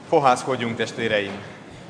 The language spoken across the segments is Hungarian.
Fohászkodjunk, testvéreim!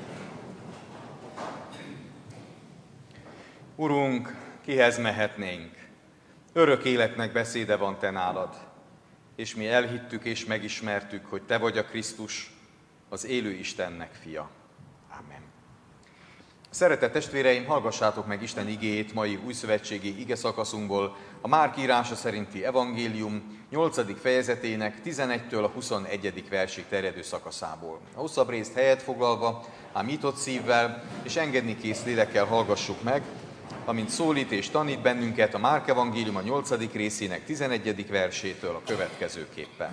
Urunk, kihez mehetnénk? Örök életnek beszéde van te nálad, és mi elhittük és megismertük, hogy te vagy a Krisztus, az élő Istennek fia. Amen. Szeretett testvéreim, hallgassátok meg Isten igéjét mai újszövetségi igeszakaszunkból, a Márk írása szerinti evangélium 8. fejezetének 11-től a 21. versig terjedő szakaszából. A hosszabb részt helyet foglalva, ám nyitott szívvel és engedni kész lélekkel hallgassuk meg, amint szólít és tanít bennünket a Márk evangélium a 8. részének 11. versétől a következőképpen.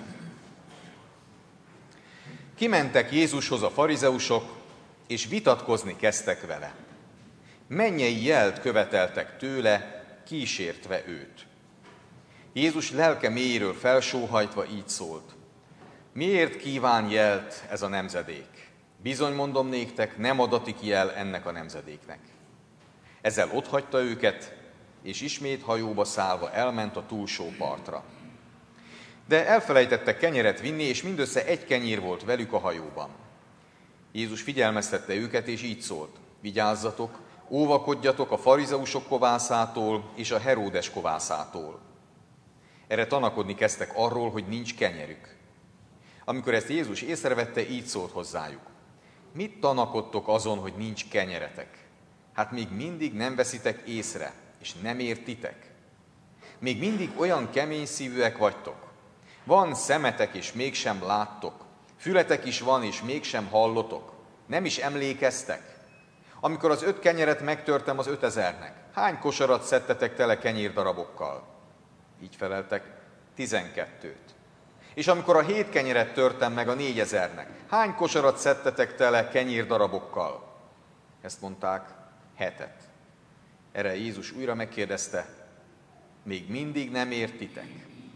Kimentek Jézushoz a farizeusok, és vitatkozni kezdtek vele. Mennyei jelt követeltek tőle, kísértve őt. Jézus lelke mélyéről felsóhajtva így szólt. Miért kíván jelt ez a nemzedék? Bizony mondom néktek, nem adatik jel ennek a nemzedéknek. Ezzel otthagyta őket, és ismét hajóba szállva elment a túlsó partra. De elfelejtettek kenyeret vinni, és mindössze egy kenyér volt velük a hajóban. Jézus figyelmeztette őket, és így szólt. Vigyázzatok, óvakodjatok a farizeusok kovászától és a Heródes kovászától. Erre tanakodni kezdtek arról, hogy nincs kenyerük. Amikor ezt Jézus észrevette, így szólt hozzájuk. Mit tanakodtok azon, hogy nincs kenyeretek? Hát még mindig nem veszitek észre, és nem értitek. Még mindig olyan kemény szívűek vagytok. Van szemetek, és mégsem láttok. Fületek is van, és mégsem hallotok. Nem is emlékeztek. Amikor az 5 kenyeret megtörtem az 5000-nek, hány kosarat szedtetek tele kenyérdarabokkal? Így feleltek, 12-t. És amikor a 7 kenyeret törtem meg a 4000-nek, hány kosarat szedtetek tele kenyérdarabokkal? Ezt mondták, 7-et. Erre Jézus újra megkérdezte, még mindig nem értitek?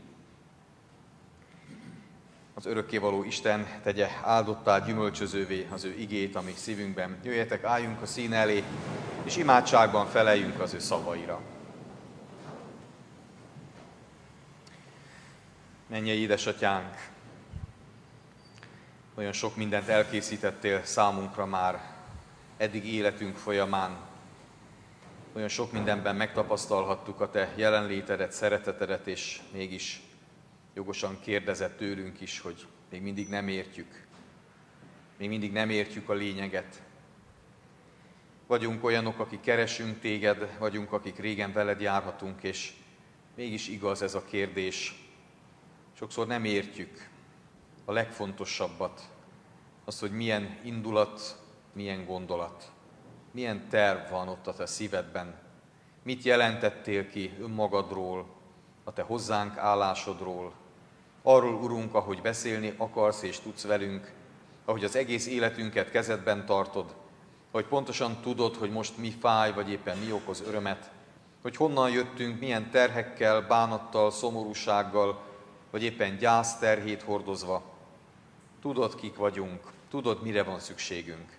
Az örökkévaló Isten tegye áldottá, gyümölcsözővé az ő igét, ami szívünkben. Jöjjetek, álljunk a színe elé, és imádságban feleljünk az ő szavaira. Mennyei édesatyánk, nagyon sok mindent elkészítettél számunkra már eddig életünk folyamán. Olyan sok mindenben megtapasztalhattuk a te jelenlétedet, szeretetedet, és mégis jogosan kérdezett tőlünk is, hogy még mindig nem értjük. Még mindig nem értjük a lényeget. Vagyunk olyanok, akik keresünk téged, vagyunk, akik régen veled járhatunk, és mégis igaz ez a kérdés. Sokszor nem értjük a legfontosabbat, azt, hogy milyen indulat, milyen gondolat, milyen terv van ott a te szívedben. Mit jelentettél ki önmagadról, a te hozzánk állásodról, arról, Urunk, ahogy beszélni akarsz és tudsz velünk, ahogy az egész életünket kezedben tartod, hogy pontosan tudod, hogy most mi fáj, vagy éppen mi okoz örömet, hogy honnan jöttünk, milyen terhekkel, bánattal, szomorúsággal, vagy éppen gyász terhét hordozva. Tudod, kik vagyunk, tudod, mire van szükségünk.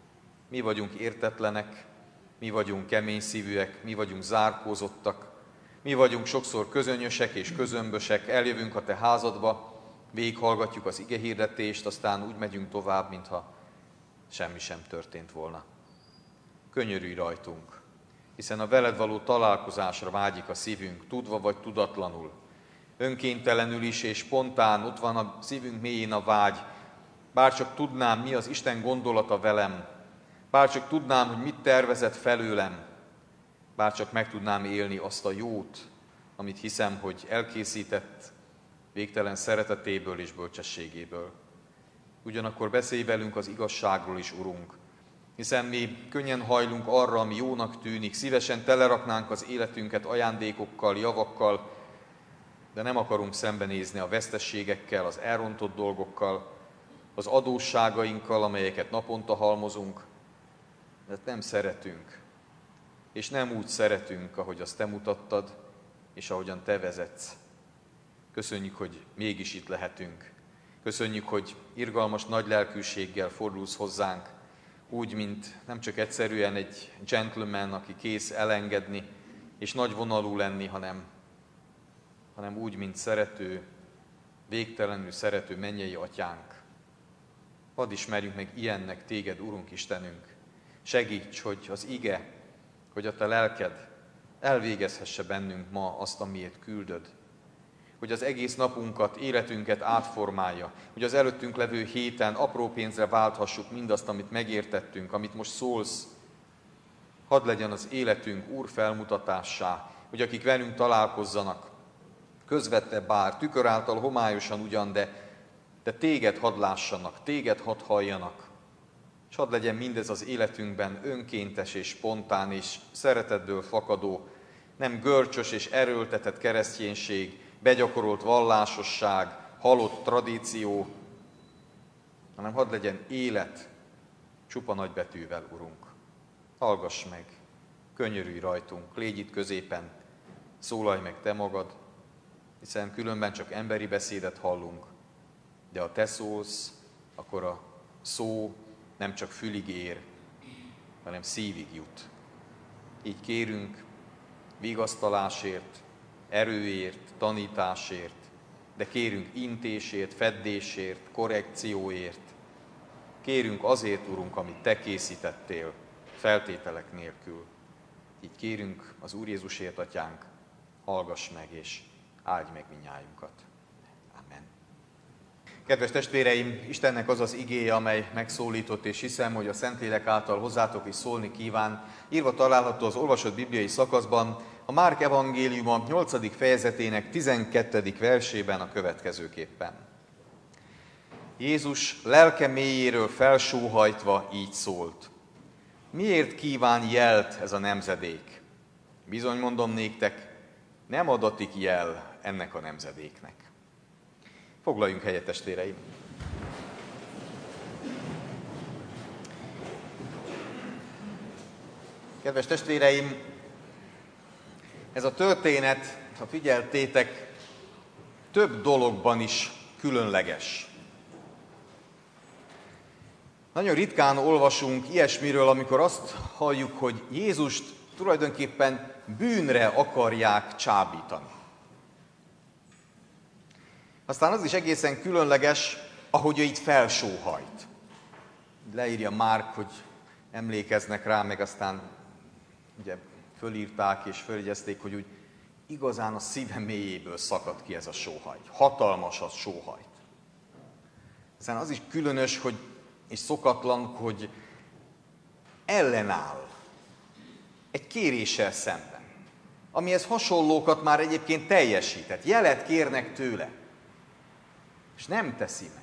Mi vagyunk értetlenek, mi vagyunk kemény szívűek, mi vagyunk zárkózottak, mi vagyunk sokszor közönyösek és közömbösek, eljövünk a te házadba, végighallgatjuk az igehirdetést, aztán úgy megyünk tovább, mintha semmi sem történt volna. Könyörülj rajtunk, hiszen a veled való találkozásra vágyik a szívünk, tudva vagy tudatlanul. Önkéntelenül is és spontán ott van a szívünk mélyén a vágy, bárcsak tudnám, mi az Isten gondolata velem, bárcsak tudnám, hogy mit tervezett felőlem, bárcsak meg tudnám élni azt a jót, amit hiszem, hogy elkészített végtelen szeretetéből és bölcsességéből. Ugyanakkor beszélj velünk az igazságról is, Urunk, hiszen mi könnyen hajlunk arra, ami jónak tűnik, szívesen teleraknánk az életünket ajándékokkal, javakkal, de nem akarunk szembenézni a vesztességekkel, az elrontott dolgokkal, az adósságainkkal, amelyeket naponta halmozunk, de nem szeretünk. És nem úgy szeretünk, ahogy azt te mutattad, és ahogyan te vezetsz. Köszönjük, hogy mégis itt lehetünk. Köszönjük, hogy irgalmas nagy lelkűséggel fordulsz hozzánk, úgy, mint nem csak egyszerűen egy gentleman, aki kész elengedni és nagyvonalú lenni, hanem úgy, mint szerető, végtelenül szerető mennyei atyánk. Hadd ismerjünk meg ilyennek téged, Urunk Istenünk. Segíts, hogy az ige, hogy a te lelked elvégezhesse bennünk ma azt, amiért küldöd. Hogy az egész napunkat, életünket átformálja, hogy az előttünk levő héten apró pénzre válthassuk mindazt, amit megértettünk, amit most szólsz. Hadd legyen az életünk Úr felmutatássá, hogy akik velünk találkozzanak, közvetve bár, tükör által homályosan ugyan, de téged hadd lássanak, téged hadd halljanak. És hadd legyen mindez az életünkben önkéntes és spontán és szeretetből fakadó, nem görcsös és erőltetett kereszténység, begyakorolt vallásosság, halott tradíció, hanem hadd legyen élet, csupa nagybetűvel, Urunk. Hallgass meg, könyörülj rajtunk, légy itt középen, szólalj meg te magad, hiszen különben csak emberi beszédet hallunk, de ha te szólsz, akkor a szó nem csak fülig ér, hanem szívig jut. Így kérünk vigasztalásért, erőért, tanításért, de kérünk intésért, feddésért, korrekcióért. Kérünk azért, Urunk, amit te készítettél, feltételek nélkül. Így kérünk az Úr Jézusért, Atyánk, hallgass meg és áldj meg minnyájunkat. Amen. Kedves testvéreim, Istennek az az igéje, amely megszólított, és hiszem, hogy a Szentlélek által hozzátok is szólni kíván, írva található az olvasott bibliai szakaszban, a Márk evangéliuma 8. fejezetének 12. versében a következőképpen. Jézus lelke mélyéről felsóhajtva így szólt. Miért kíván jelt ez a nemzedék? Bizony mondom néktek, nem adatik jel ennek a nemzedéknek. Foglaljunk helyet, testvéreim! Kedves testvéreim, ez a történet, ha figyeltétek, több dologban is különleges. Nagyon ritkán olvasunk ilyesmiről, amikor azt halljuk, hogy Jézust tulajdonképpen bűnre akarják csábítani. Aztán az is egészen különleges, ahogy ő itt felsóhajt. Leírja Márk, hogy emlékeznek rá, meg aztán ugye fölírták és följegyezték, hogy úgy igazán a szíve mélyéből szakadt ki ez a sóhajt. Hatalmas az sóhajt. Aztán az is különös, és szokatlan, hogy ellenáll egy kéréssel szemben, amihez hasonlókat már egyébként teljesített. Jelet kérnek tőle, és nem teszi meg.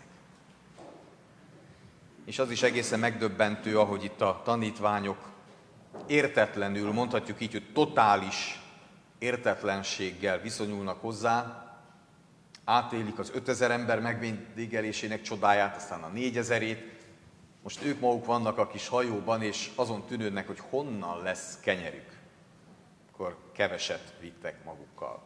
És az is egészen megdöbbentő, ahogy itt a tanítványok értetlenül, mondhatjuk így, hogy totális értetlenséggel viszonyulnak hozzá, átélik az 5000 ember megvendégelésének csodáját, aztán a 4000-ét, most ők maguk vannak a kis hajóban, és azon tűnődnek, hogy honnan lesz kenyerük. Akkor keveset vittek magukkal.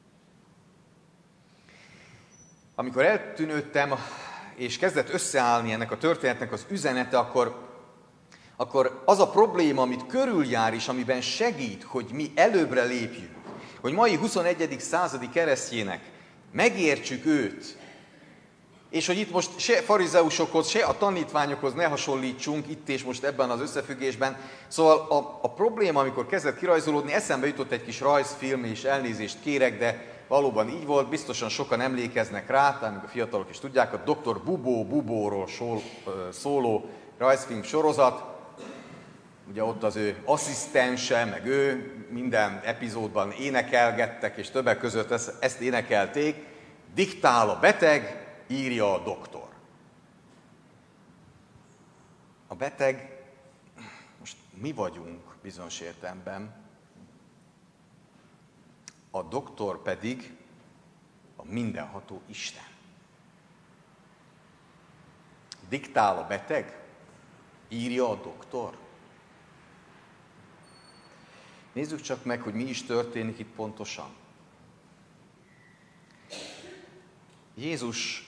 Amikor eltűnődtem, és kezdett összeállni ennek a történetnek az üzenete, akkor az a probléma, amit körüljár is, amiben segít, hogy mi előbbre lépjünk, hogy mai 21. századi keresztjének megértsük őt, és hogy itt most se farizeusokhoz, se a tanítványokhoz ne hasonlítsunk itt és most ebben az összefüggésben. Szóval a probléma, amikor kezdett kirajzolódni, eszembe jutott egy kis rajzfilm, és elnézést kérek, de valóban így volt, biztosan sokan emlékeznek rá, talán a fiatalok is tudják, a Dr. Bubóról szóló rajzfilm sorozat. Ugye ott az ő asszisztense, meg ő minden epizódban énekelgettek, és többek között ezt énekelték, diktál a beteg, írja a doktor. A beteg, most mi vagyunk bizonyos értelemben, a doktor pedig a mindenható Isten. Diktál a beteg, írja a doktor. Nézzük csak meg, hogy mi is történik itt pontosan. Jézus,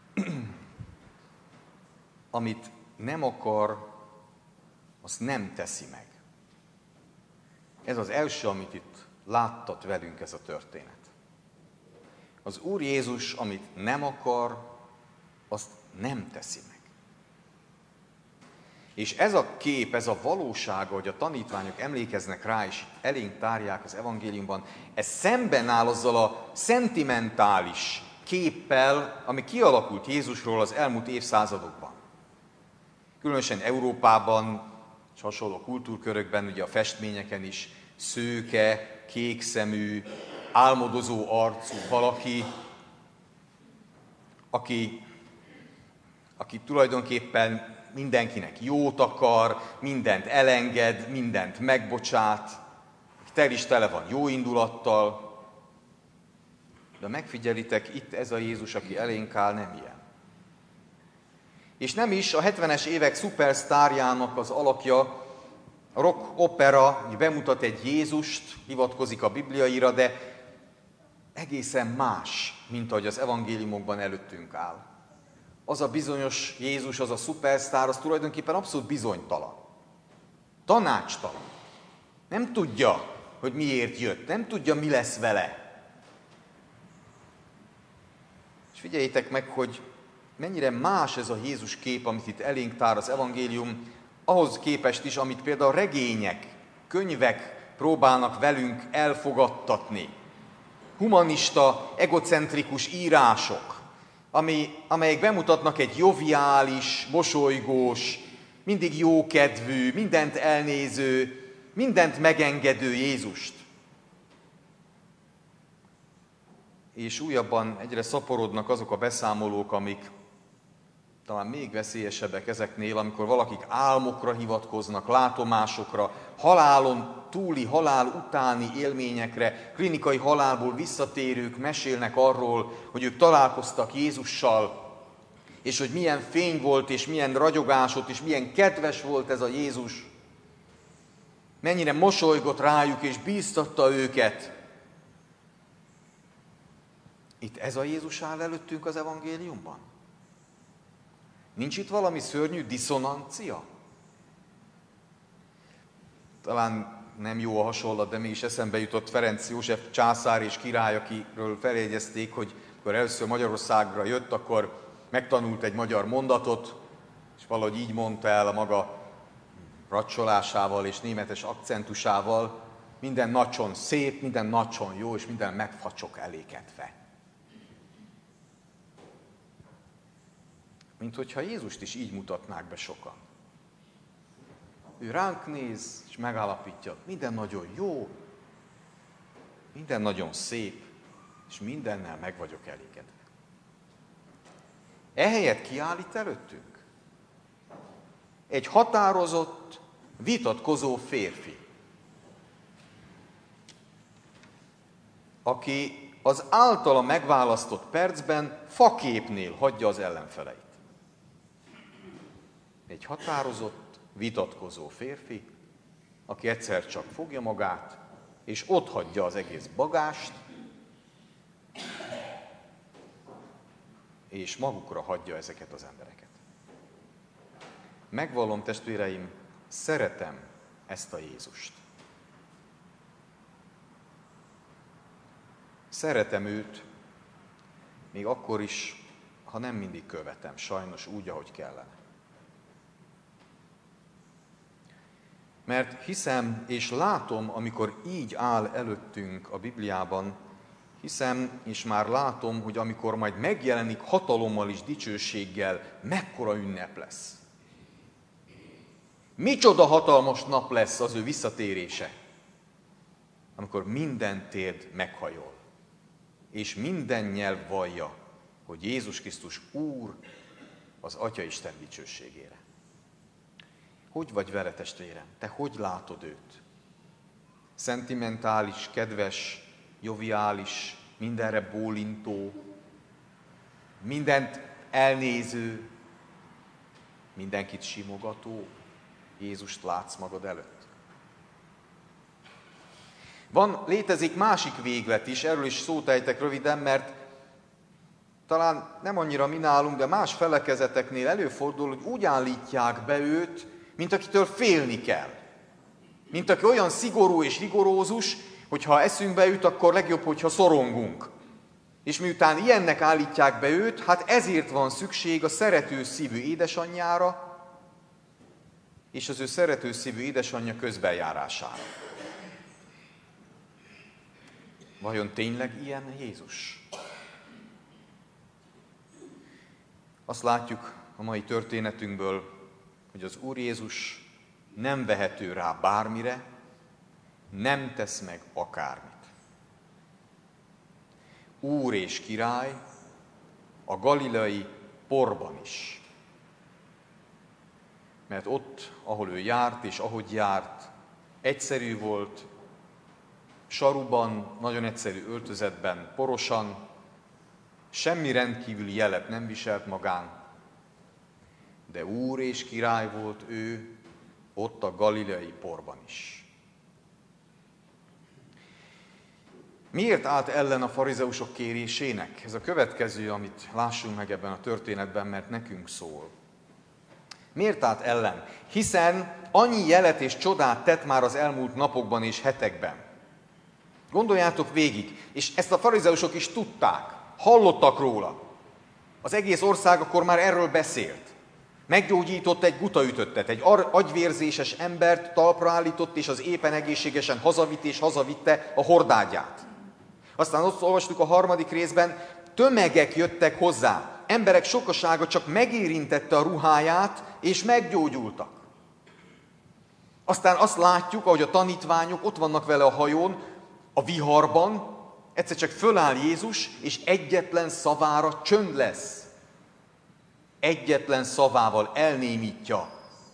amit nem akar, azt nem teszi meg. Ez az első, amit itt láttat velünk ez a történet. Az Úr Jézus, amit nem akar, azt nem teszi meg. És ez a kép, ez a valósága, hogy a tanítványok emlékeznek rá, és elénk tárják az evangéliumban, ez szemben áll azzal a szentimentális képpel, ami kialakult Jézusról az elmúlt évszázadokban. Különösen Európában, és hasonló kultúrkörökben, ugye a festményeken is szőke, kékszemű, álmodozó arcú valaki, aki tulajdonképpen mindenkinek jót akar, mindent elenged, mindent megbocsát, tel is tele van jó indulattal. De megfigyelitek, itt ez a Jézus, aki elénk áll, nem ilyen. És nem is a 70-es évek szupersztárjának az alakja, a rock opera bemutat egy Jézust, hivatkozik a Bibliaira, de egészen más, mint ahogy az evangéliumokban előttünk áll. Az a bizonyos Jézus, az a szupersztár, az tulajdonképpen abszolút bizonytalan. Tanácstalan. Nem tudja, hogy miért jött, nem tudja, mi lesz vele. És figyeljétek meg, hogy mennyire más ez a Jézus kép, amit itt elénk tár az evangélium, ahhoz képest is, amit például regények, könyvek próbálnak velünk elfogadtatni. Humanista, egocentrikus írások, amelyek bemutatnak egy joviális, mosolygós, mindig jókedvű, mindent elnéző, mindent megengedő Jézust. És újabban egyre szaporodnak azok a beszámolók, amik talán még veszélyesebbek ezeknél, amikor valakik álmokra hivatkoznak, látomásokra, halálon túli, halál utáni élményekre, klinikai halálból visszatérők mesélnek arról, hogy ők találkoztak Jézussal, és hogy milyen fény volt, és milyen ragyogásot, és milyen kedves volt ez a Jézus. Mennyire mosolygott rájuk, és bíztatta őket. Itt ez a Jézus áll előttünk az evangéliumban? Nincs itt valami szörnyű diszonancia? Talán nem jó a hasonlat, de mégis eszembe jutott Ferenc József császár és király, akiről feljegyezték, hogy amikor először Magyarországra jött, akkor megtanult egy magyar mondatot, és valahogy így mondta el a maga racsolásával és németes akcentusával: minden nacson szép, minden nacson jó, és minden megfacsok elékedve. Mint hogyha Jézust is így mutatnák be sokan. Ő ránk néz, és megállapítja, minden nagyon jó, minden nagyon szép, és mindennel meg vagyok elégedve. Ehelyett kiállít előttünk egy határozott, vitatkozó férfi, aki az általa megválasztott percben faképnél hagyja az ellenfeleit. Egy határozott, vitatkozó férfi, aki egyszer csak fogja magát, és ott hagyja az egész bagást, és magukra hagyja ezeket az embereket. Megvallom, testvéreim, szeretem ezt a Jézust. Szeretem őt, még akkor is, ha nem mindig követem, sajnos úgy, ahogy kellene. Mert hiszem és látom, amikor így áll előttünk a Bibliában, hiszem és már látom, hogy amikor majd megjelenik hatalommal és dicsőséggel, mekkora ünnep lesz. Micsoda hatalmas nap lesz az ő visszatérése, amikor minden térd meghajol, és minden nyelv vallja, hogy Jézus Krisztus Úr az Atyaisten dicsőségére. Hogy vagy vele, testvérem? Te hogy látod őt? Szentimentális, kedves, joviális, mindenre bólintó, mindent elnéző, mindenkit simogató Jézust látsz magad előtt? Létezik másik véglet is, erről is szót ejtek röviden, mert talán nem annyira mi nálunk, de más felekezeteknél előfordul, hogy úgy állítják be őt, mint akitől félni kell. Mint aki olyan szigorú és rigorózus, hogy ha eszünkbe jut, akkor legjobb, hogyha szorongunk. És miután ilyennek állítják be őt, hát ezért van szükség a szerető szívű édesanyjára, és az ő szeretőszívű édesanyja közbenjárására. Vajon tényleg ilyen Jézus? Azt látjuk a mai történetünkből, hogy az Úr Jézus nem vehető rá bármire, nem tesz meg akármit. Úr és király a galileai porban is. Mert ott, ahol ő járt és ahogy járt, egyszerű volt, saruban, nagyon egyszerű öltözetben, porosan, semmi rendkívüli jelet nem viselt magán, de úr és király volt ő ott a galileai porban is. Miért állt ellen a farizeusok kérésének? Ez a következő, amit lássunk meg ebben a történetben, mert nekünk szól. Miért állt ellen? Hiszen annyi jelet és csodát tett már az elmúlt napokban és hetekben. Gondoljátok végig, és ezt a farizeusok is tudták, hallottak róla. Az egész ország akkor már erről beszélt. Meggyógyított egy gutaütöttet, egy agyvérzéses embert talpra állított, és az éppen egészségesen hazavitt és hazavitte a hordágyát. Aztán ott olvastuk a 3. részben, tömegek jöttek hozzá, emberek sokasága csak megérintette a ruháját, és meggyógyultak. Aztán azt látjuk, ahogy a tanítványok ott vannak vele a hajón, a viharban, egyszer csak föláll Jézus, és egyetlen szavára csönd lesz. Egyetlen szavával elnémítja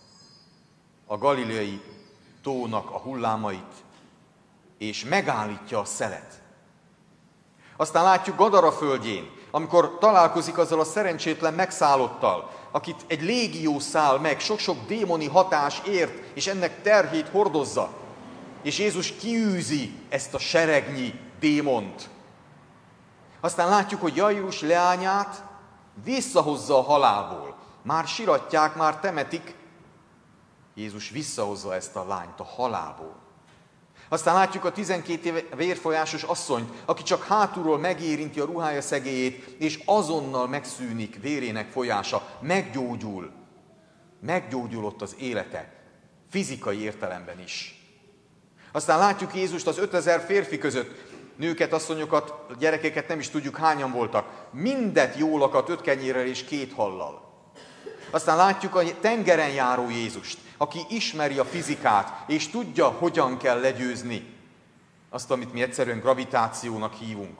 a galileai tónak a hullámait, és megállítja a szelet. Aztán látjuk Gadara földjén, amikor találkozik azzal a szerencsétlen megszállottal, akit egy légió száll meg, sok-sok démoni hatás ért, és ennek terhét hordozza. És Jézus kiűzi ezt a seregnyi démont. Aztán látjuk, hogy Jairus leányát visszahozza a halálból. Már siratják, már temetik. Jézus visszahozza ezt a lányt a halálból. Aztán látjuk a 12 éve vérfolyásos asszonyt, aki csak hátulról megérinti a ruhája szegélyét, és azonnal megszűnik vérének folyása, meggyógyul. Meggyógyul ott az élete, fizikai értelemben is. Aztán látjuk Jézust az 5000 férfi között, nőket, asszonyokat, gyerekeket nem is tudjuk hányan voltak, mindet jól akadt 5 kenyérrel és 2 hallal. Aztán látjuk a tengeren járó Jézust, aki ismeri a fizikát, és tudja, hogyan kell legyőzni azt, amit mi egyszerűen gravitációnak hívunk.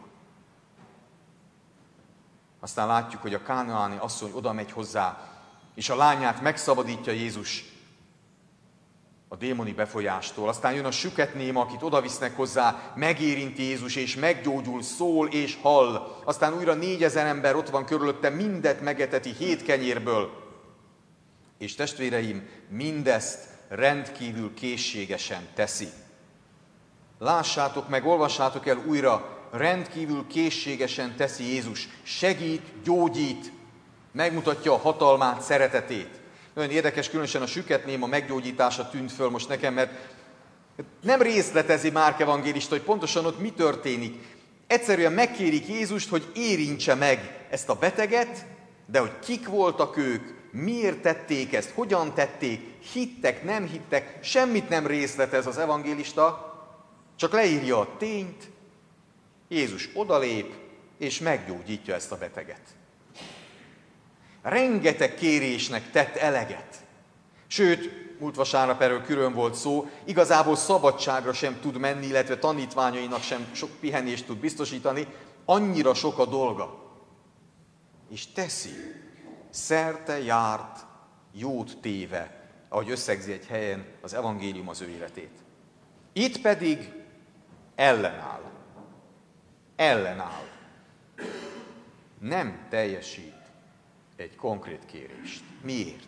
Aztán látjuk, hogy a kánaáni asszony oda megy hozzá, és a lányát megszabadítja Jézus a démoni befolyástól. Aztán jön a süketnéma, akit odavisznek hozzá, megérinti Jézus, és meggyógyul, szól és hall. Aztán újra 4000 ember ott van körülötte, mindet megeteti 7 kenyérből. És testvéreim, mindezt rendkívül készségesen teszi. Lássátok meg, olvassátok el újra, rendkívül készségesen teszi Jézus. Segít, gyógyít, megmutatja a hatalmát, szeretetét. Nagyon érdekes, különösen a süketnéma meggyógyítása tűnt föl most nekem, mert nem részletezi Márk evangélista, hogy pontosan ott mi történik. Egyszerűen megkérik Jézust, hogy érintse meg ezt a beteget, de hogy kik voltak ők, miért tették ezt, hogyan tették, hittek, nem hittek, semmit nem részletez az evangélista, csak leírja a tényt, Jézus odalép, és meggyógyítja ezt a beteget. Rengeteg kérésnek tett eleget. Sőt, múlt vasárnap erről külön volt szó, igazából szabadságra sem tud menni, illetve tanítványainak sem sok pihenést tud biztosítani, annyira sok a dolga. És teszi, szerte járt, jót téve, ahogy összegzi egy helyen az evangélium az ő életét. Itt pedig ellenáll. Ellenáll. Nem teljesít egy konkrét kérést. Miért?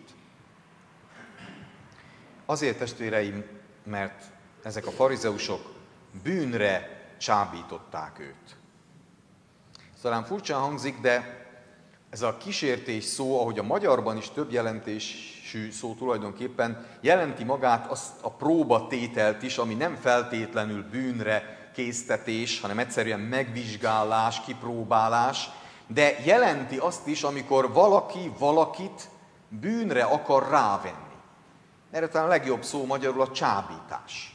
Azért, testvéreim, mert ezek a farizeusok bűnre csábították őt. Talán furcsán hangzik, de ez a kísértés szó, ahogy a magyarban is több jelentésű szó tulajdonképpen, jelenti magát azt a próbatételt is, ami nem feltétlenül bűnre késztetés, hanem egyszerűen megvizsgálás, kipróbálás, de jelenti azt is, amikor valaki valakit bűnre akar rávenni. Erre talán a legjobb szó magyarul a csábítás.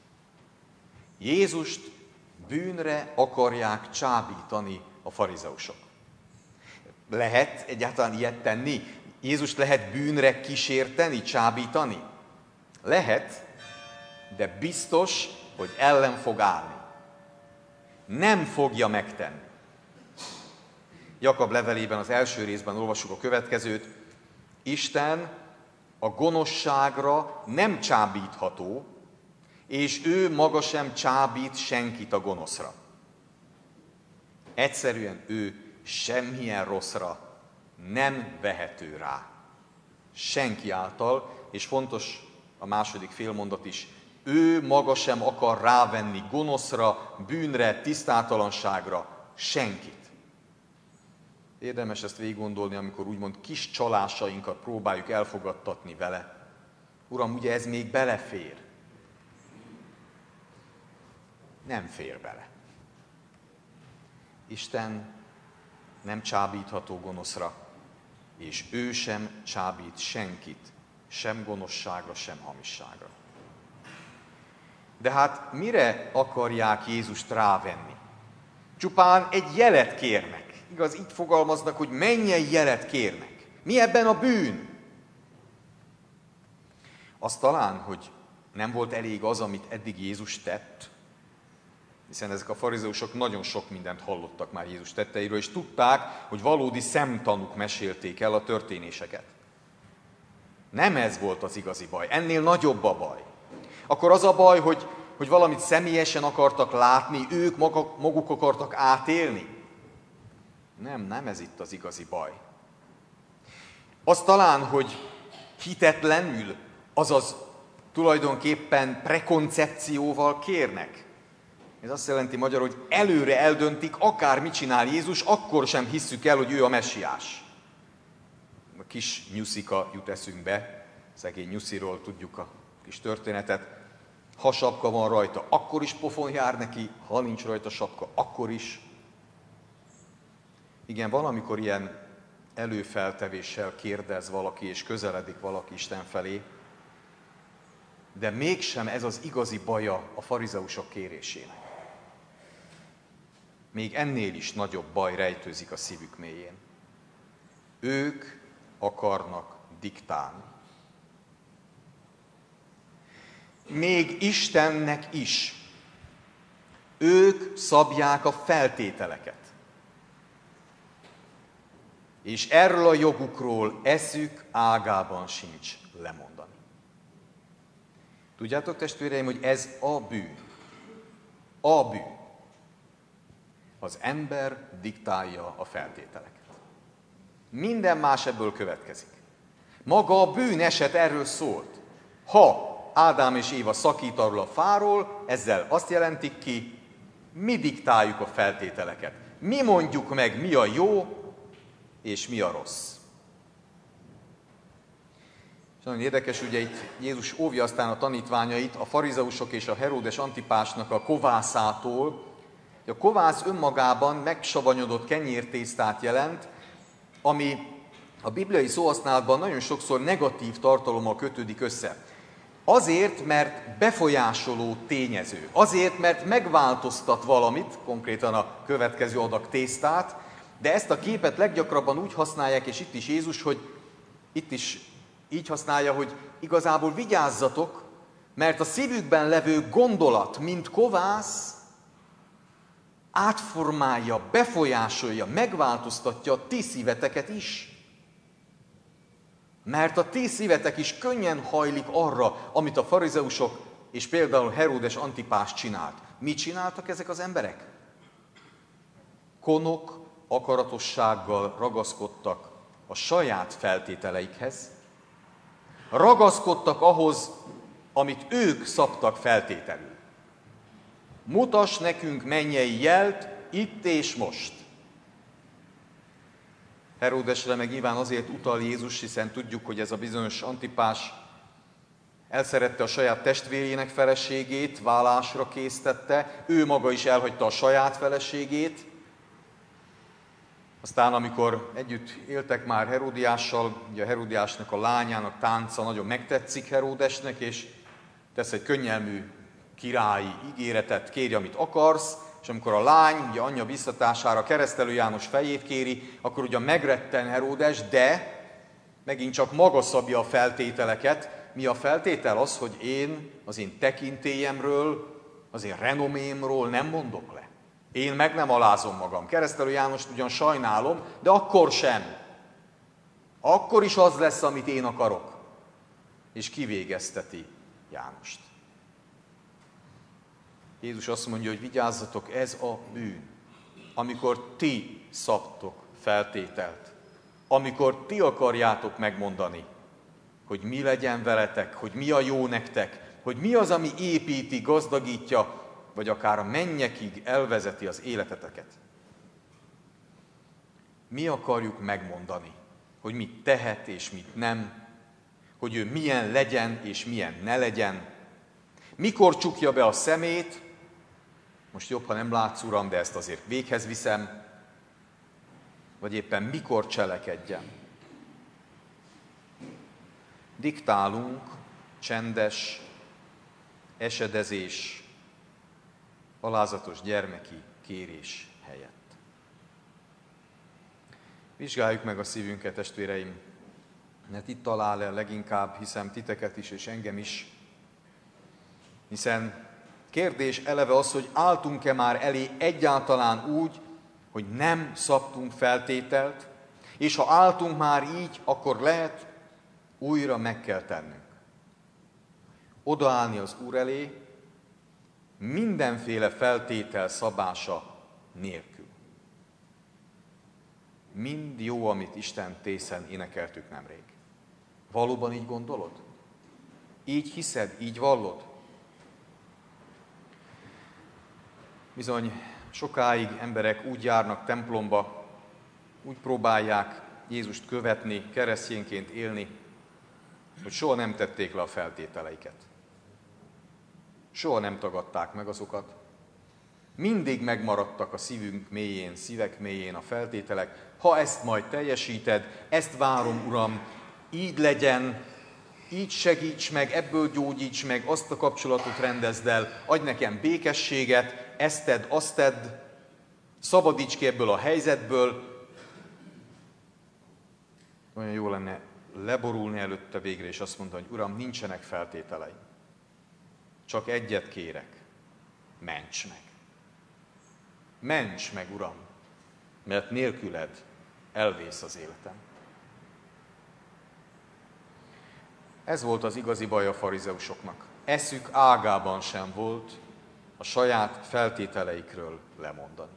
Jézust bűnre akarják csábítani a farizeusok. Lehet egyáltalán ilyet tenni? Jézust lehet bűnre kísérteni, csábítani? Lehet, de biztos, hogy ellen fog állni. Nem fogja megtenni. Jakab levelében az első részben olvassuk a következőt. Isten a gonoszságra nem csábítható, és ő maga sem csábít senkit a gonoszra. Egyszerűen ő semmilyen rosszra nem vehető rá. Senki által, és fontos a második félmondat is, ő maga sem akar rávenni gonoszra, bűnre, tisztátalanságra senkit. Érdemes ezt végiggondolni, amikor úgymond kis csalásainkat próbáljuk elfogadtatni vele. Uram, ugye ez még belefér? Nem fér bele. Isten nem csábítható gonoszra, és ő sem csábít senkit, sem gonoszságra, sem hamisságra. De hát mire akarják Jézust rávenni? Csupán egy jelet kérnek. Igaz, így fogalmaznak, hogy mennyi jelet kérnek. Mi ebben a bűn? Az talán, hogy nem volt elég az, amit eddig Jézus tett, hiszen ezek a farizeusok nagyon sok mindent hallottak már Jézus tetteiről, és tudták, hogy valódi szemtanúk mesélték el a történéseket. Nem ez volt az igazi baj, ennél nagyobb a baj. Akkor az a baj, hogy valamit személyesen akartak látni, ők maguk akartak átélni? Nem ez itt az igazi baj. Az talán, hogy hitetlenül, azaz tulajdonképpen prekoncepcióval kérnek. Ez azt jelenti magyarul, hogy előre eldöntik, akármit csinál Jézus, akkor sem hisszük el, hogy ő a messiás. A kis Nyuszika jut eszünkbe, szegény Nyusziról tudjuk a kis történetet. Ha sapka van rajta, akkor is pofon jár neki, ha nincs rajta sapka, akkor is. Igen, valamikor ilyen előfeltevéssel kérdez valaki, és közeledik valaki Isten felé, de mégsem ez az igazi baja a farizeusok kérésének. Még ennél is nagyobb baj rejtőzik a szívük mélyén. Ők akarnak diktálni. Még Istennek is. Ők szabják a feltételeket. És erről a jogukról eszük ágában sincs lemondani. Tudjátok, testvéreim, hogy ez a bűn. A bűn. Az ember diktálja a feltételeket. Minden más ebből következik. Maga a bűn eset erről szólt. Ha Ádám és Éva szakít arról a fáról, ezzel azt jelentik ki, mi diktáljuk a feltételeket. Mi mondjuk meg, mi a jó, és mi a rossz. És nagyon érdekes, ugye itt Jézus óvja aztán a tanítványait a farizeusok és a Heródes Antipásnak a kovászától. A kovász önmagában megsavanyodott kenyértésztát jelent, ami a bibliai szóhasználatban nagyon sokszor negatív tartalommal kötődik össze. Azért, mert befolyásoló tényező. Azért, mert megváltoztat valamit, konkrétan a következő adag tésztát, de ezt a képet leggyakrabban úgy használják, és itt is Jézus, hogy itt is így használja, hogy igazából vigyázzatok, mert a szívükben levő gondolat, mint kovász, átformálja, befolyásolja, megváltoztatja a ti szíveteket is. Mert a ti szívetek is könnyen hajlik arra, amit a farizeusok és például Heródes Antipás csinált. Mit csináltak ezek az emberek? Konok akaratossággal ragaszkodtak a saját feltételeikhez, ragaszkodtak ahhoz, amit ők szabtak feltételül. Mutass nekünk mennyei jelt itt és most. Heródesre meg nyilván azért utal Jézus, hiszen tudjuk, hogy ez a bizonyos Antipás elszerette a saját testvérjének feleségét, válásra késztette, ő maga is elhagyta a saját feleségét, Aztán, amikor együtt éltek már Heródiással, ugye a Heródiásnak a lányának tánca nagyon megtetszik Heródesnek, és tesz egy könnyelmű királyi ígéretet, kérj, amit akarsz, és amikor a lány, ugye anyja biztatására Keresztelő János fejét kéri, akkor ugye megretten Heródes, de megint csak maga szabja a feltételeket. Mi a feltétel? Az, hogy én az én tekintélyemről, az én renomémról nem mondok le. Én meg nem alázom magam. Keresztelő Jánost ugyan sajnálom, de akkor sem. Akkor is az lesz, amit én akarok. És kivégezteti Jánost. Jézus azt mondja, hogy vigyázzatok, ez a bűn, amikor ti szabtok feltételt, amikor ti akarjátok megmondani, hogy mi legyen veletek, hogy mi a jó nektek, hogy mi az, ami építi, gazdagítja, vagy akár a mennyekig elvezeti az életeteket. Mi akarjuk megmondani, hogy mit tehet és mit nem, hogy ő milyen legyen és milyen ne legyen, mikor csukja be a szemét, most jobb, ha nem látsz, Uram, de ezt azért véghez viszem, vagy éppen mikor cselekedjen. Diktálunk csendes esedezés, alázatos gyermeki kérés helyett. Vizsgáljuk meg a szívünket, testvéreim, mert itt talál el leginkább, hiszem titeket is és engem is, hiszen kérdés eleve az, hogy álltunk-e már elé egyáltalán úgy, hogy nem szabtunk feltételt, és ha álltunk már így, akkor lehet, újra meg kell tennünk. Odaállni az Úr elé, mindenféle feltétel szabása nélkül. Mind jó, amit Isten tészen énekeltük nemrég. Valóban így gondolod? Így hiszed, így vallod? Bizony, sokáig emberek úgy járnak templomba, úgy próbálják Jézust követni, keresztényként élni, hogy soha nem tették le a feltételeiket. Soha nem tagadták meg azokat. Mindig megmaradtak a szívünk mélyén, szívek mélyén a feltételek. Ha ezt majd teljesíted, ezt várom, Uram, így legyen, így segíts meg, ebből gyógyíts meg, azt a kapcsolatot rendezd el, adj nekem békességet, ezt tedd, azt tedd, szabadíts ki ebből a helyzetből. Olyan jó lenne leborulni előtte végre, és azt mondani, hogy Uram, nincsenek feltételeim. Csak egyet kérek, ments meg. Ments meg, Uram, mert nélküled elvész az életem. Ez volt az igazi baj a farizeusoknak. Eszük ágában sem volt a saját feltételeikről lemondani.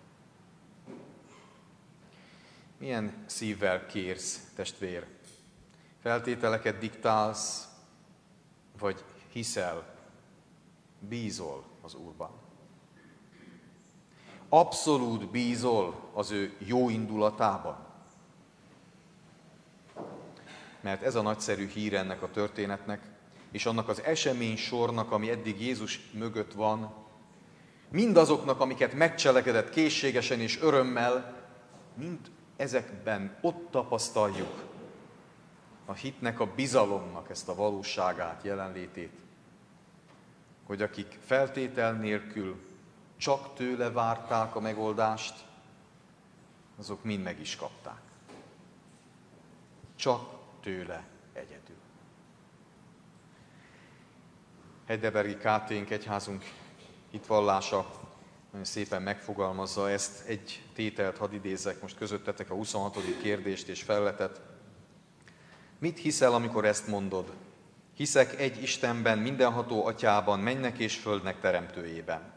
Milyen szívvel kérsz, testvér? Feltételeket diktálsz, vagy hiszel, bízol az Úrban? Abszolút bízol az ő jó indulatában? Mert ez a nagyszerű hír ennek a történetnek, és annak az esemény sornak, ami eddig Jézus mögött van, mindazoknak, amiket megcselekedett készségesen és örömmel, mind ezekben ott tapasztaljuk a hitnek, a bizalomnak ezt a valóságát, jelenlétét, hogy akik feltétel nélkül csak tőle várták a megoldást, azok mind meg is kapták. Csak tőle egyedül. Heidelbergi KT-nk, egyházunk hitvallása nagyon szépen megfogalmazza ezt. Egy tételt hadd idézzek most közöttetek, a 26. kérdést és felletet. Mit hiszel, amikor ezt mondod? Hiszek egy Istenben, mindenható Atyában, mennek és földnek teremtőjében.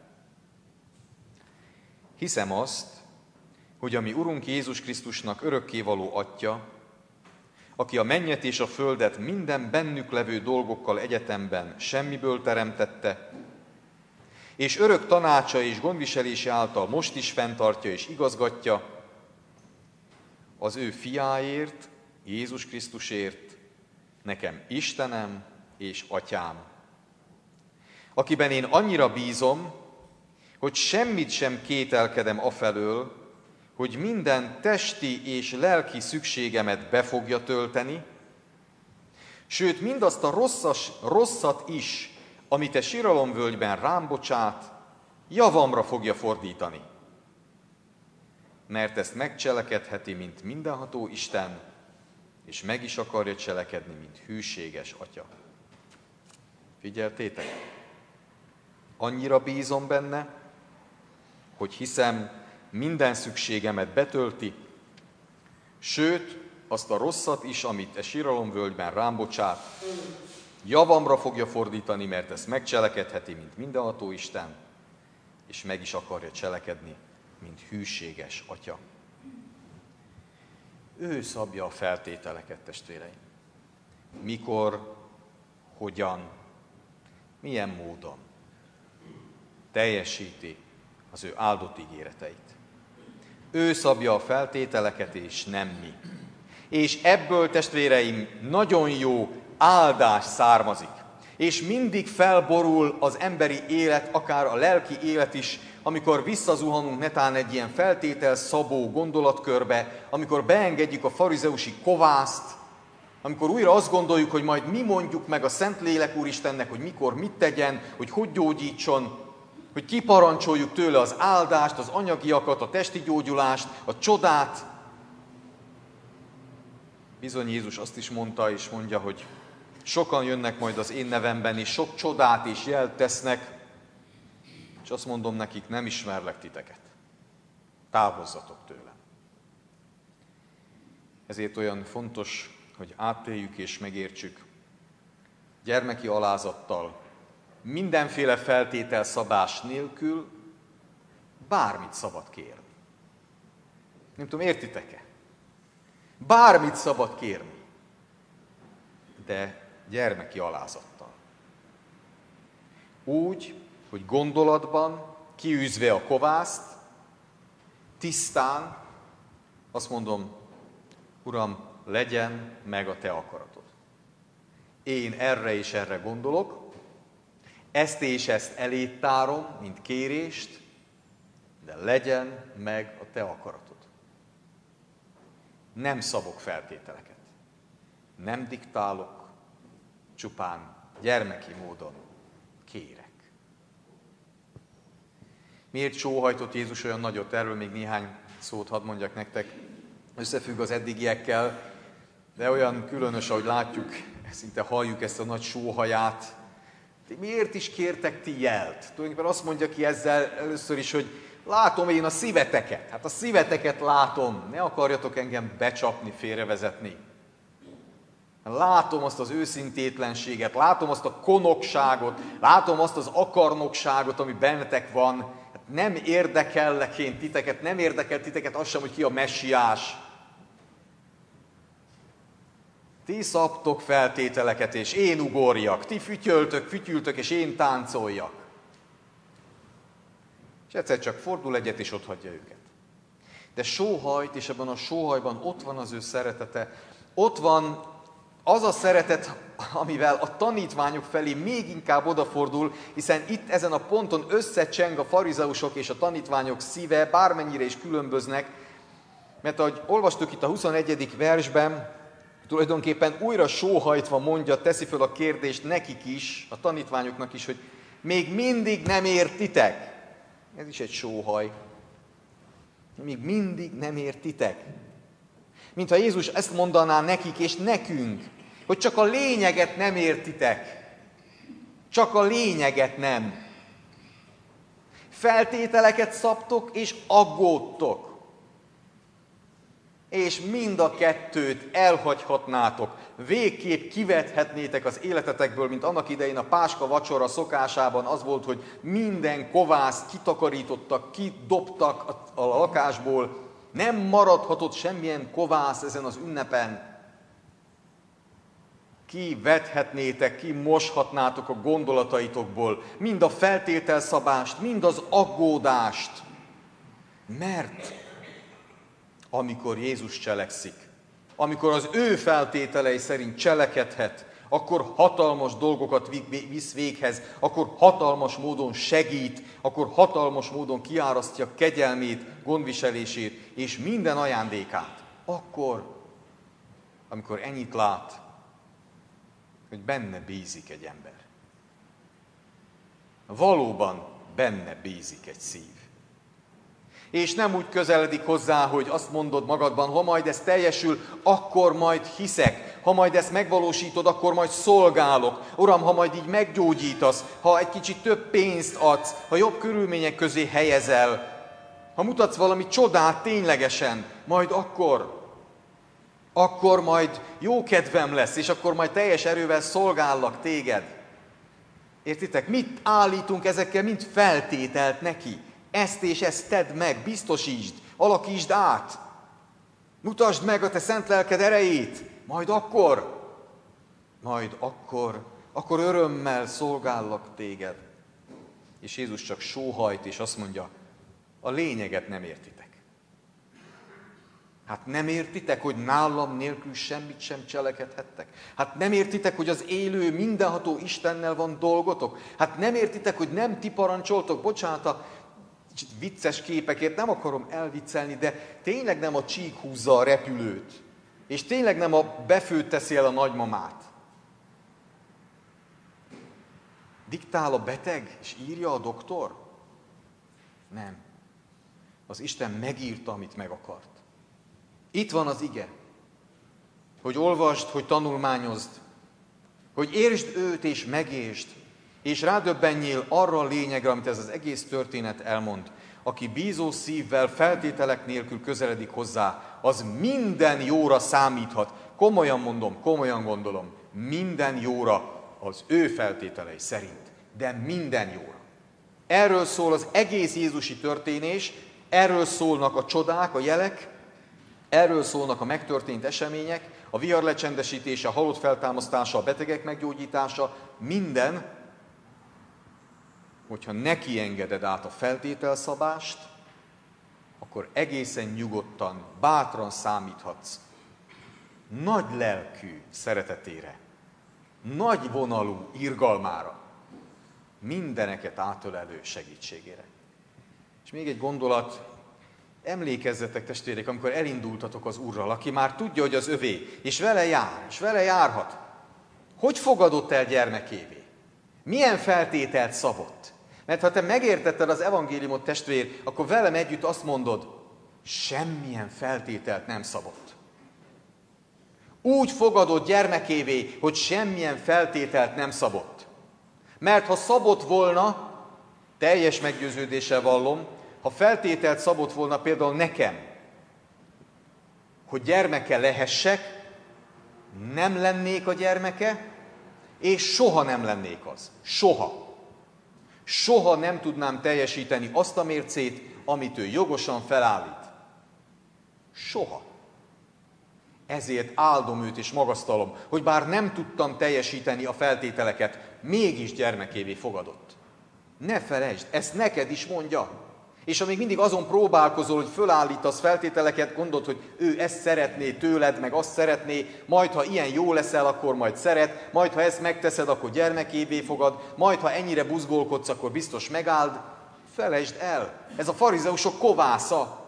Hiszem azt, hogy a mi Urunk Jézus Krisztusnak örökkévaló Atya, aki a mennyet és a földet minden bennük levő dolgokkal egyetemben semmiből teremtette, és örök tanácsa és gondviselése által most is fenntartja és igazgatja, az ő fiáért, Jézus Krisztusért, nekem Istenem és Atyám, akiben én annyira bízom, hogy semmit sem kételkedem afelől, hogy minden testi és lelki szükségemet be fogja tölteni, sőt, mindazt a rosszat is, amit a síralomvölgyben rám bocsát, javamra fogja fordítani. Mert ezt megcselekedheti, mint mindenható Isten, és meg is akarja cselekedni, mint hűséges Atya. Figyeltétek? Annyira bízom benne, hogy hiszem, minden szükségemet betölti, sőt, azt a rosszat is, amit a síralomvölgyben rám bocsát, javamra fogja fordítani, mert ezt megcselekedheti, mint mindenható Isten, és meg is akarja cselekedni, mint hűséges Atya. Ő szabja a feltételeket, testvéreim. Mikor, hogyan, milyen módon teljesíti az ő áldott ígéreteit. Ő szabja a feltételeket, és nem mi. És ebből, testvéreim, nagyon jó áldás származik. És mindig felborul az emberi élet, akár a lelki élet is, amikor visszazuhanunk netán egy ilyen feltételszabó gondolatkörbe, amikor beengedjük a farizeusi kovászt, amikor újra azt gondoljuk, hogy majd mi mondjuk meg a Szentlélek Úristennek, hogy mikor mit tegyen, hogy gyógyítson, hogy kiparancsoljuk tőle az áldást, az anyagiakat, a testi gyógyulást, a csodát. Bizony Jézus azt is mondta és mondja, hogy sokan jönnek majd az én nevemben, és sok csodát és jelt tesznek, és azt mondom nekik, nem ismerlek titeket. Távozzatok tőlem. Ezért olyan fontos, hogy átéljük és megértsük gyermeki alázattal, mindenféle feltételszabás nélkül bármit szabad kérni. Nem tudom, értitek-e? Bármit szabad kérni, de gyermeki alázattal. Úgy, hogy gondolatban, kiűzve a kovászt, tisztán azt mondom, Uram, legyen meg a Te akaratod. Én erre és erre gondolok, ezt és ezt eléd tárom, mint kérést, de legyen meg a Te akaratod. Nem szabok feltételeket. Nem diktálok, csupán gyermeki módon kérek. Miért sóhajtott Jézus olyan nagyot? Erről még néhány szót hadd mondjak nektek. Összefügg az eddigiekkel, de olyan különös, ahogy látjuk, szinte halljuk ezt a nagy sóhaját. Miért is kértek ti jelt? Tulajdonképpen azt mondja ki ezzel először is, hogy látom én a szíveteket. Hát a szíveteket látom. Ne akarjatok engem becsapni, félrevezetni. Látom azt az őszintétlenséget, látom azt a konokságot, látom azt az akarnokságot, ami bennetek van. Hát nem érdekellek én titeket, nem érdekel titeket az sem, hogy ki a messiás. Ti szabtok feltételeket, és én ugorjak. Ti fütyültök, és én táncoljak. És egyszer csak fordul egyet, és otthagyja őket. De sóhajt, és ebben a sóhajban ott van az ő szeretete. Ott van az a szeretet, amivel a tanítványok felé még inkább odafordul, hiszen itt ezen a ponton összecseng a farizeusok és a tanítványok szíve, bármennyire is különböznek, mert ahogy olvastuk itt a 21. versben, tulajdonképpen újra sóhajtva mondja, teszi föl a kérdést nekik is, a tanítványoknak is, hogy még mindig nem értitek. Ez is egy sóhaj. Még mindig nem értitek. Mintha Jézus ezt mondaná nekik és nekünk, hogy csak a lényeget nem értitek. Csak a lényeget nem. Feltételeket szabtok és aggódtok. És mind a kettőt elhagyhatnátok, végképp kivethetnétek az életetekből, mint annak idején a Páska vacsora szokásában az volt, hogy minden kovászt kitakarítottak, kidobtak a lakásból, nem maradhatott semmilyen kovász ezen az ünnepen. Kivethetnétek, kimoshatnátok a gondolataitokból, mind a feltételszabást, mind az aggódást, mert amikor Jézus cselekszik, amikor az ő feltételei szerint cselekedhet, akkor hatalmas dolgokat visz véghez, akkor hatalmas módon segít, akkor hatalmas módon kiárasztja kegyelmét, gondviselését és minden ajándékát. Akkor, amikor ennyit lát, hogy benne bízik egy ember. Valóban benne bízik egy szív. És nem úgy közeledik hozzá, hogy azt mondod magadban, ha majd ez teljesül, akkor majd hiszek. Ha majd ezt megvalósítod, akkor majd szolgálok. Uram, ha majd így meggyógyítasz, ha egy kicsit több pénzt adsz, ha jobb körülmények közé helyezel, ha mutatsz valami csodát ténylegesen, majd akkor majd jó kedvem lesz, és akkor majd teljes erővel szolgállak téged. Értitek? Mit állítunk ezekkel, mint feltételt neki? Ezt és ezt tedd meg, biztosítsd, alakítsd át. Mutasd meg a te szent lelked erejét, majd akkor örömmel szolgállak téged. És Jézus csak sóhajt, és azt mondja, a lényeget nem értitek. Hát nem értitek, hogy nálam nélkül semmit sem cselekedhettek? Hát nem értitek, hogy az élő, mindenható Istennel van dolgotok? Hát nem értitek, hogy nem ti parancsoltok? Bocsánat, a vicces képekért nem akarom elviccelni, de tényleg nem a csík húzza a repülőt, és tényleg nem a befőt teszi el a nagymamát. Diktál a beteg, és írja a doktor? Nem. Az Isten megírta, amit meg akart. Itt van az ige, hogy olvasd, hogy tanulmányozd, hogy értsd őt és megértsd, és rádöbbenjél arra a lényegre, amit ez az egész történet elmond. Aki bízó szívvel, feltételek nélkül közeledik hozzá, az minden jóra számíthat. Komolyan mondom, komolyan gondolom, minden jóra az ő feltételei szerint, de minden jóra. Erről szól az egész jézusi történés, erről szólnak a csodák, a jelek, erről szólnak a megtörtént események, a vihar lecsendesítése, a halott feltámasztása, a betegek meggyógyítása, minden, hogyha neki engeded át a feltételszabást, akkor egészen nyugodtan, bátran számíthatsz nagy lelkű szeretetére, nagy vonalú irgalmára, mindeneket átölelő segítségére. És még egy gondolat, emlékezzetek testvérek, amikor elindultatok az Úrral, aki már tudja, hogy az övé, és vele jár, és vele járhat. Hogy fogadott el gyermekévé? Milyen feltételt szabott? Mert ha te megértetted az evangéliumot, testvér, akkor velem együtt azt mondod, semmilyen feltételt nem szabott. Úgy fogadott gyermekévé, hogy semmilyen feltételt nem szabott. Mert ha szabott volna, teljes meggyőződéssel vallom, ha feltételt szabott volna például nekem, hogy gyermeke lehessek, nem lennék a gyermeke, és soha nem lennék az. Soha. Soha nem tudnám teljesíteni azt a mércét, amit ő jogosan felállít. Soha. Ezért áldom őt és magasztalom, hogy bár nem tudtam teljesíteni a feltételeket, mégis gyermekévé fogadott. Ne felejtsd, ezt neked is mondja. És amíg mindig azon próbálkozol, hogy fölállítasz feltételeket, gondolod, hogy ő ezt szeretné tőled, meg azt szeretné, majd ha ilyen jó leszel, akkor majd szeret, majd ha ezt megteszed, akkor gyermekévé fogad, majd ha ennyire buzgolkodsz, akkor biztos megáld. Felejtsd el, ez a farizeusok kovásza.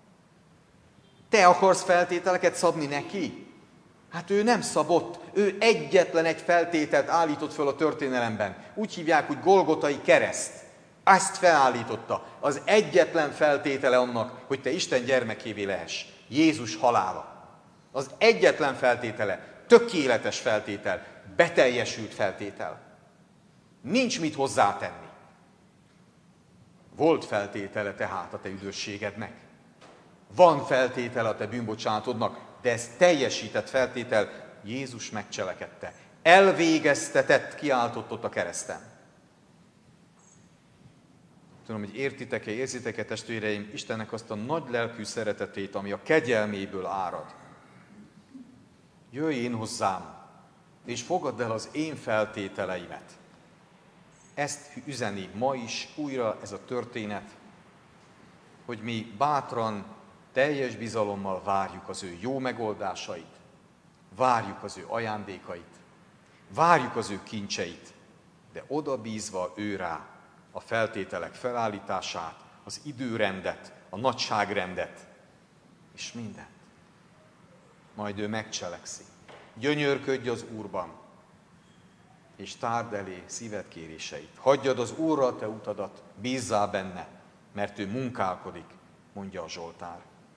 Te akarsz feltételeket szabni neki? Hát ő nem szabott, ő egyetlen egy feltételt állított föl a történelemben. Úgy hívják, hogy Golgotai kereszt. Ezt felállította. Az egyetlen feltétele annak, hogy te Isten gyermekévé lehess. Jézus halála. Az egyetlen feltétele, tökéletes feltétel, beteljesült feltétel. Nincs mit hozzátenni. Volt feltétele tehát a te üdvösségednek. Van feltétele a te bűnbocsánatodnak, de ez teljesített feltétel, Jézus megcselekedte. Elvégeztetett, kiáltott ott a kereszten. Tudom, hogy értitek-e, érzitek-e, testvéreim, Istennek azt a nagy lelkű szeretetét, ami a kegyelméből árad. Jöjj én hozzám, és fogadd el az én feltételeimet. Ezt üzeni ma is újra ez a történet, hogy mi bátran, teljes bizalommal várjuk az ő jó megoldásait, várjuk az ő ajándékait, várjuk az ő kincseit, de oda bízva ő rá a feltételek felállítását, az időrendet, a nagyságrendet, és mindent. Majd ő megcselekszi. Gyönyörködj az Úrban, és tárd elé szíved kéréseit. Hagyjad az Úrra a te utadat, bízzál benne, mert ő munkálkodik, mondja a Zsoltár.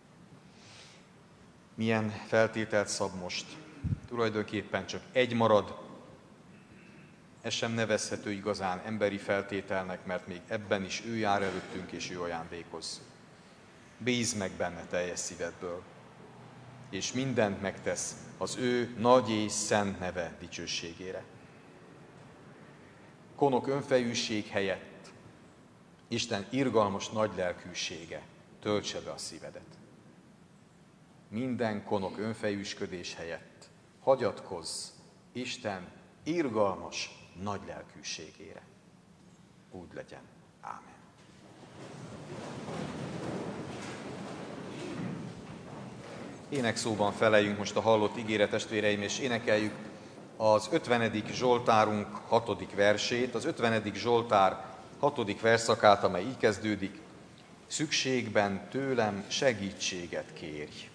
Milyen feltételt szab most? Tulajdonképpen csak egy marad, ez sem nevezhető igazán emberi feltételnek, mert még ebben is ő jár előttünk, és ő ajándékoz. Bízz meg benne teljes szívedből, és mindent megtesz az ő nagy és szent neve dicsőségére. Konok önfejűség helyett Isten irgalmas nagy lelkűsége töltse be a szívedet. Minden konok önfejűsködés helyett hagyatkozz Isten irgalmas nagy lelkűségére. Úgy legyen. Ámen. Énekszóban feleljünk most a hallott ígére, testvéreim, és énekeljük az 50. Zsoltárunk 6. versét, az 50. Zsoltár 6. versszakát, amely így kezdődik: szükségben tőlem segítséget kérj.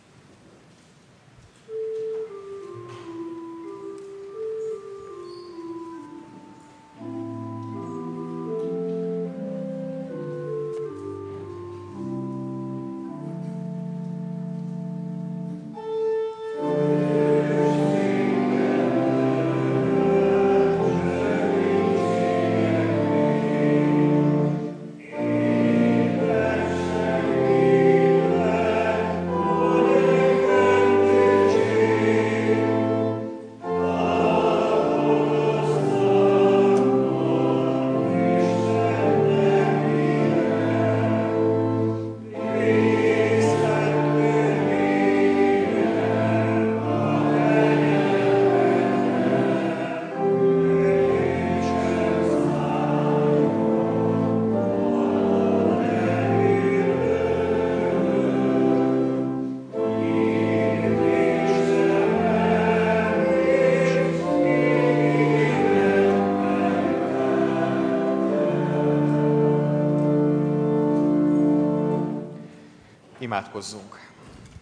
Imádkozzunk!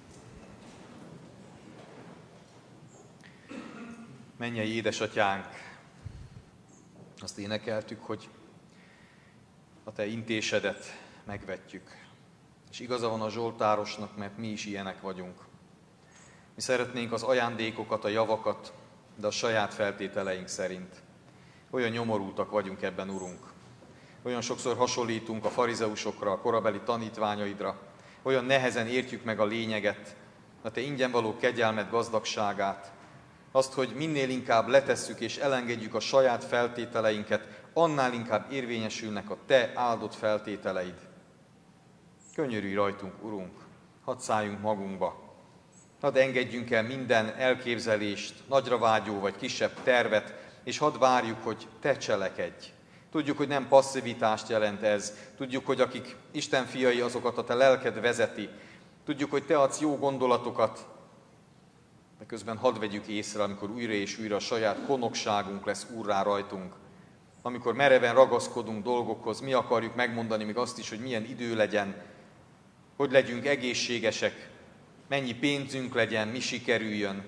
Mennyei édesatyánk, azt énekeltük, hogy a te intésedet megvetjük. És igaza van a zsoltárosnak, mert mi is ilyenek vagyunk. Mi szeretnénk az ajándékokat, a javakat, de a saját feltételeink szerint. Olyan nyomorultak vagyunk ebben, Urunk. Olyan sokszor hasonlítunk a farizeusokra, a korabeli tanítványaidra, olyan nehezen értjük meg a lényeget, a te ingyen való kegyelmed gazdagságát, azt, hogy minél inkább letesszük és elengedjük a saját feltételeinket, annál inkább érvényesülnek a te áldott feltételeid. Könyörülj rajtunk, Urunk, hadd szálljunk magunkba, hadd engedjünk el minden elképzelést, nagyra vágyó vagy kisebb tervet, és hadd várjuk, hogy te cselekedj. Tudjuk, hogy nem passzivitást jelent ez. Tudjuk, hogy akik Isten fiai, azokat a te lelked vezeti. Tudjuk, hogy te adsz jó gondolatokat, de közben hadd vegyük észre, amikor újra és újra a saját konokságunk lesz úrrá rajtunk. Amikor mereven ragaszkodunk dolgokhoz, mi akarjuk megmondani még azt is, hogy milyen idő legyen, hogy legyünk egészségesek, mennyi pénzünk legyen, mi sikerüljön.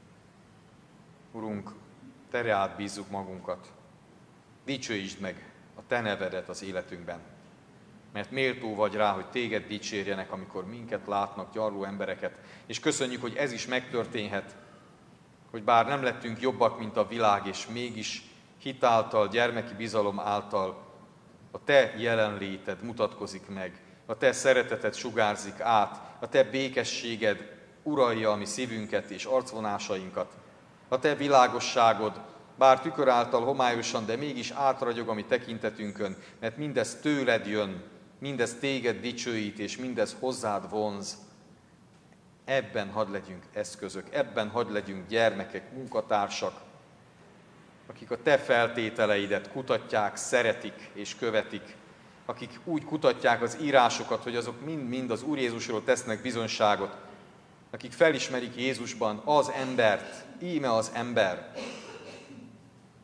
Urunk, te reád bízzuk magunkat. Dicsőítsd meg a te nevedet az életünkben, mert méltó vagy rá, hogy téged dicsérjenek, amikor minket látnak, gyarló embereket, és köszönjük, hogy ez is megtörténhet, hogy bár nem lettünk jobbak, mint a világ, és mégis hitáltal, gyermeki bizalom által a te jelenléted mutatkozik meg, a te szereteted sugárzik át, a te békességed uralja a mi szívünket és arcvonásainkat, a te világosságod, bár tükör által homályosan, de mégis átragyog a mi tekintetünkön, mert mindez tőled jön, mindez téged dicsőít, és mindez hozzád vonz. Ebben hadd legyünk eszközök, ebben hadd legyünk gyermekek, munkatársak, akik a te feltételeidet kutatják, szeretik és követik, akik úgy kutatják az írásokat, hogy azok mind-mind az Úr Jézusról tesznek bizonyságot, akik felismerik Jézusban az embert, íme az ember,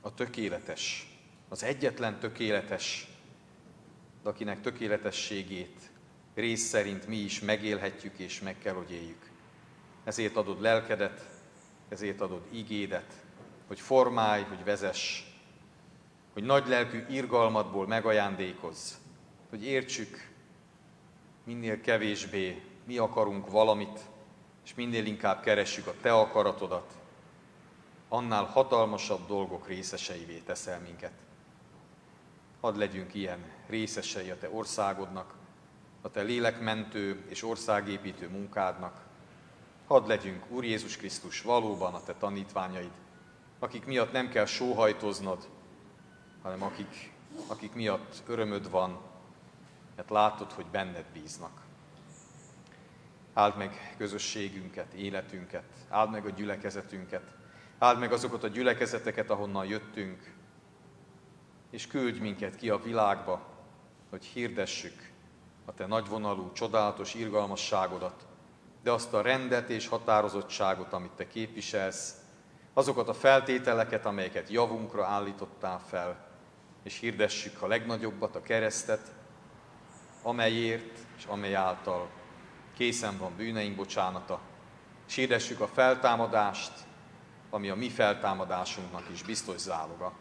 a tökéletes, az egyetlen tökéletes, de akinek tökéletességét rész szerint mi is megélhetjük és meg kell, hogy éljük. Ezért adod lelkedet, ezért adod igédet, hogy formálj, hogy vezess, hogy nagy lelkű irgalmadból megajándékozz, hogy értsük minél kevésbé mi akarunk valamit, és minél inkább keressük a te akaratodat, annál hatalmasabb dolgok részeseivé teszel minket. Hadd legyünk ilyen részesei a te országodnak, a te lélekmentő és országépítő munkádnak. Hadd legyünk, Úr Jézus Krisztus, valóban a te tanítványaid, akik miatt nem kell sóhajtoznod, hanem akik miatt örömöd van, mert látod, hogy benned bíznak. Áld meg közösségünket, életünket, áld meg a gyülekezetünket, áld meg azokat a gyülekezeteket, ahonnan jöttünk, és küldj minket ki a világba, hogy hirdessük a te nagyvonalú, csodálatos irgalmasságodat, de azt a rendet és határozottságot, amit te képviselsz, azokat a feltételeket, amelyeket javunkra állítottál fel, és hirdessük a legnagyobbat, a keresztet, amelyért és amely által készen van bűneink bocsánata, és hirdessük a feltámadást, ami a mi feltámadásunknak is biztos záloga.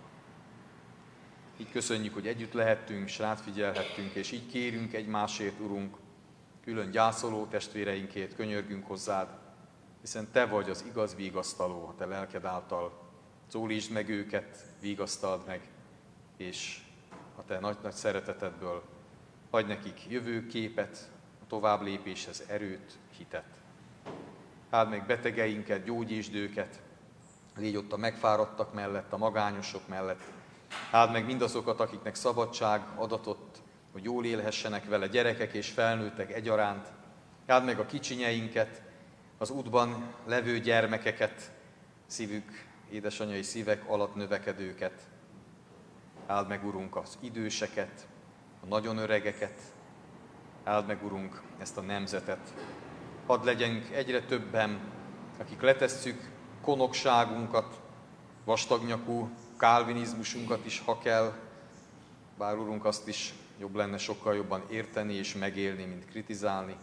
Így köszönjük, hogy együtt lehettünk, és rád figyelhettünk, és így kérünk egymásért, Urunk, külön gyászoló testvéreinkért könyörgünk hozzád, hiszen te vagy az igaz vigasztaló, a te lelked által. Szólítsd meg őket, vigasztald meg, és a te nagy-nagy szeretetedből adj nekik jövőképet, a tovább lépéshez erőt, hitet. Áld meg betegeinket, gyógyítsd őket, légy ott a megfáradtak mellett, a magányosok mellett. Áld meg mindazokat, akiknek szabadság adatott, hogy jól élhessenek vele, gyerekek és felnőttek egyaránt. Áld meg a kicsinyeinket, az útban levő gyermekeket, szívük, édesanyai szívek alatt növekedőket. Áld meg, Urunk, az időseket, a nagyon öregeket. Áld meg, Urunk, ezt a nemzetet. Hadd legyünk egyre többen, akik letesszük konokságunkat, vastagnyakú kálvinizmusunkat is, ha kell, bár, Urunk, azt is jobb lenne sokkal jobban érteni és megélni, mint kritizálni.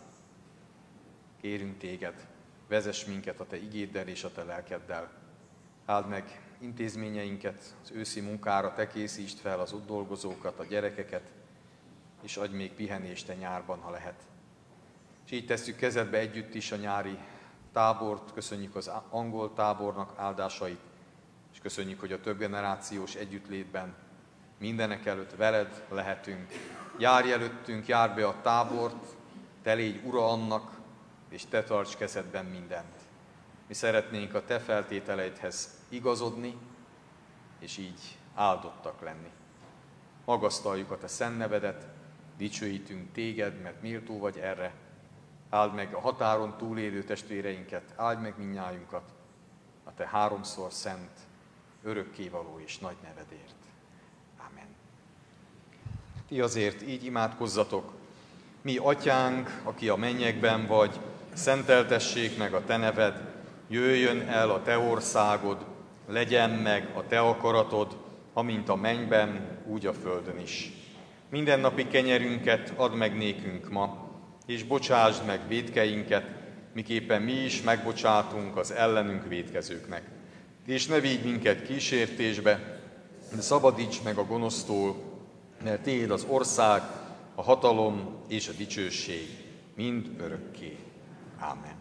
Kérünk téged, vezess minket a te igéddel és a te lelkeddel. Áld meg intézményeinket, az őszi munkára te készítsd fel az ott dolgozókat, a gyerekeket, és adj még pihenést a nyárban, ha lehet. És így tesszük kezedbe együtt is a nyári tábort, köszönjük az angol tábornak áldásait, és köszönjük, hogy a több generációs együttlétben mindenek előtt veled lehetünk. Járj előttünk, járj be a tábort, te légy ura annak, és te tarts kezedben mindent. Mi szeretnénk a te feltételeidhez igazodni, és így áldottak lenni. Magasztaljuk a te szent nevedet, dicsőítünk téged, mert méltó vagy erre. Áld meg a határon túlélő testvéreinket, áld meg mindnyájunkat a te háromszor szent, örökkévaló és nagy nevedért. Amen. Ti azért így imádkozzatok: mi atyánk, aki a mennyekben vagy, szenteltessék meg a te neved, jöjjön el a te országod, legyen meg a te akaratod, amint a mennyben, úgy a földön is. Mindennapi kenyerünket add meg nékünk ma, és bocsásd meg vétkeinket, miképpen mi is megbocsátunk az ellenünk vétkezőknek. És ne vigy minket kísértésbe, de szabadíts meg a gonosztól, mert tiéd az ország, a hatalom és a dicsőség mind örökké. Ámen.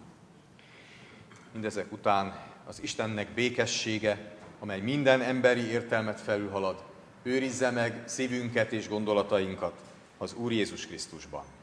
Mindezek után az Istennek békessége, amely minden emberi értelmet felülhalad, őrizze meg szívünket és gondolatainkat az Úr Jézus Krisztusban.